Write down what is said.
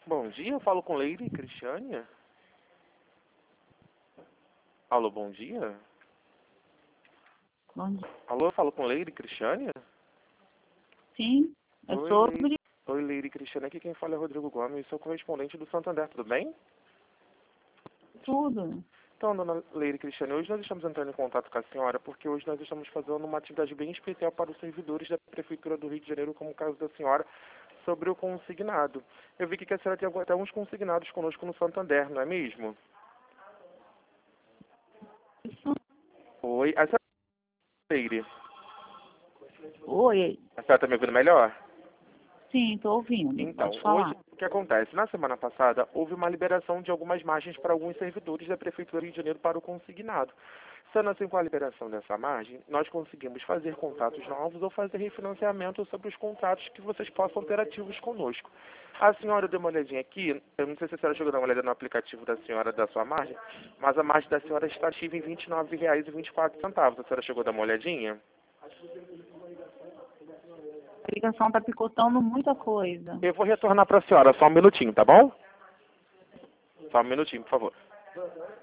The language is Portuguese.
Bom dia, eu falo com Leire Cristiane. Alô, bom dia. Bom dia. Alô, eu falo com Leire Cristiane. Sim, é Oi, sobre Oi, Leire Cristiane. Aqui quem fala é Rodrigo Gomes, sou correspondente do Santander, tudo bem? tudo. Então, dona Leire Cristiane, hoje nós estamos entrando em contato com a senhora porque hoje nós estamos fazendo uma atividade bem especial para os servidores da Prefeitura do Rio de Janeiro, como o caso da senhora, sobre o consignado. Eu vi que a senhora tem até uns consignados conosco no Santander, não é mesmo? Oi, a senhora Leire, Oi, a senhora está me ouvindo melhor? sim, estou ouvindo. Então, Pode hoje, falar. o que acontece? Na semana passada, houve uma liberação de algumas margens para alguns servidores da Prefeitura do Rio de Janeiro para o consignado. Sendo assim, com a liberação dessa margem, nós conseguimos fazer contatos novos ou fazer refinanciamento sobre os contratos que vocês possam ter ativos conosco. A senhora deu uma olhadinha aqui, eu não sei se a senhora chegou a dar uma olhada no aplicativo da senhora da sua margem, mas a margem da senhora está ativa em R$ 29,24. A senhora chegou a dar uma olhadinha? A ligação está picotando muita coisa. Eu vou retornar para a senhora, só um minutinho, tá bom? Só um minutinho, por favor.